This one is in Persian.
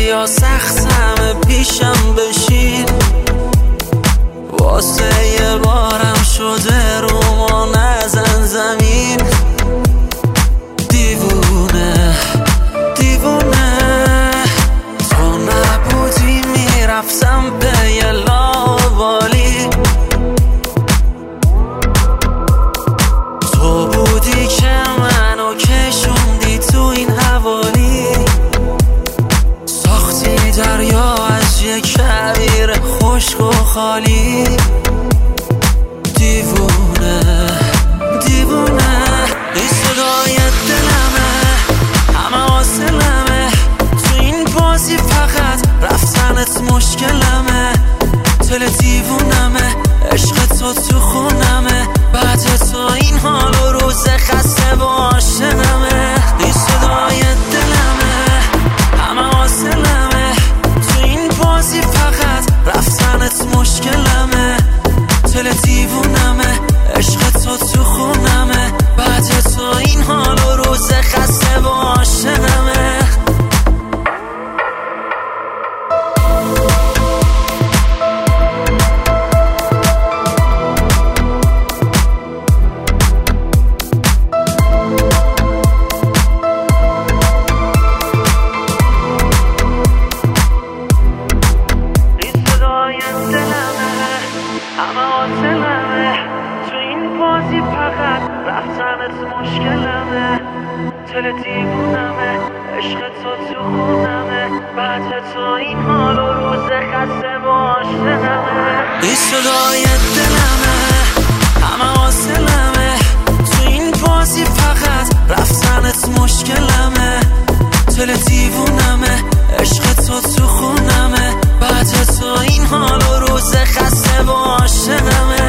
یا سخت همه پیشم بشین، واسه یه بارم شده رو ما نزن زمین. دیوونه دیوونه تو نبودی میرفتم به یه لاوالی، تو بودی که منو کشوندی تو این حوالی، ساختی دریا از یه کویر خشک و خالی. دیوونه دیوونه این صدای دلمه، همه حاصلمه تو این بازی، فقط رفتنت مشکلمه. دل دیوونمه، عشق تو خونمه، بعد تو این حال و روز خسته و عاشقمه. این صدای دلمه، همه حاصلمه تو این بازی، فقط رفتنت مشکلمه. دل دیوونمه، عشق تو خونمه، بعد تو این حال و روز خسته و عاشقمه. همه حاصلمه تو این بازی، فقط رفتنت مشکلمه. دل دیوونمه، عشق تو خونمه، بعد تو این حال و روز خسته و عاشقمه. این صدای دلمه، همه حاصلمه تو این بازی، فقط رفتنت مشکلمه. دل دیوونمه، عشق تو خونمه، بعد تو این حال و روز خسته و عاشقمه.